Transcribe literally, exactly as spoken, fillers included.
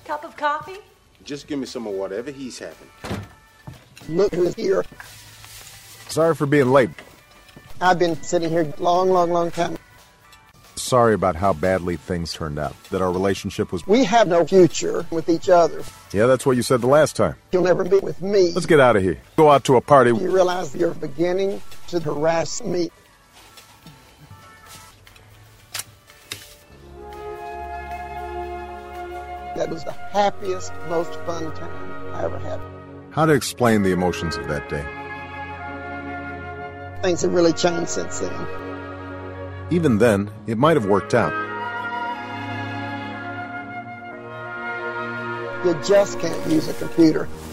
Cup of coffee? Just give me some of whatever he's having. Look who's here. Sorry for being late. I've been sitting here a long, long, long time. Sorry about how badly things turned out. That our relationship was... We have no future with each other. Yeah, that's what you said the last time. You'll never be with me. Let's get out of here. Go out to a party. You realize you're beginning to harass me. That was the happiest, most fun time I ever had. How to explain the emotions of that day? Things have really changed since then. Even then, it might have worked out. You just can't use a computer.